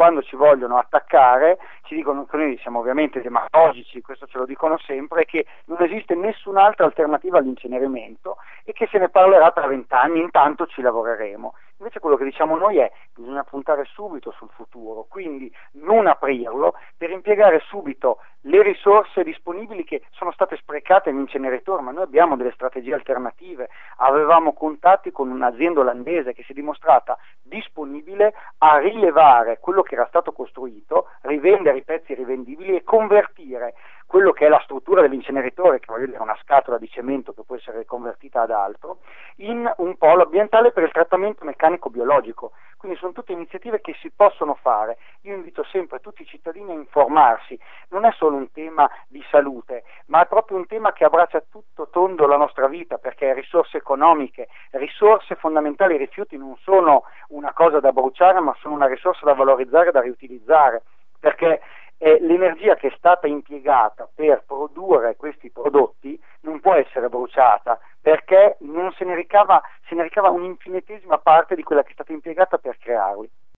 quando ci vogliono attaccare ci dicono che noi siamo ovviamente demagogici, questo ce lo dicono sempre, e che non esiste nessun'altra alternativa all'incenerimento e che se ne parlerà tra 20 anni, intanto ci lavoreremo. Invece quello che diciamo noi è che bisogna puntare subito sul futuro, quindi non aprirlo per impiegare subito le risorse disponibili che sono state sprecate in inceneritore, ma noi abbiamo delle strategie alternative. Avevamo contatti con un'azienda olandese che si è dimostrata disponibile a rilevare quello che era stato costruito, rivendere i pezzi rivendibili e convertire quello che è la struttura dell'inceneritore, che voglio dire è una scatola di cemento che può essere riconvertita ad altro, in un polo ambientale per il trattamento meccanico biologico. Quindi sono tutte iniziative che si possono fare. Io invito sempre tutti i cittadini a informarsi. Non è solo un tema di salute, ma è proprio un tema che abbraccia tutto tondo la nostra vita, perché risorse economiche, risorse fondamentali. I rifiuti non sono una cosa da bruciare, ma sono una risorsa da valorizzare e da riutilizzare, perché l'energia che è stata impiegata per produrre questi prodotti non può essere bruciata, perché non se ne ricava un'infinitesima parte di quella che è stata impiegata per crearli.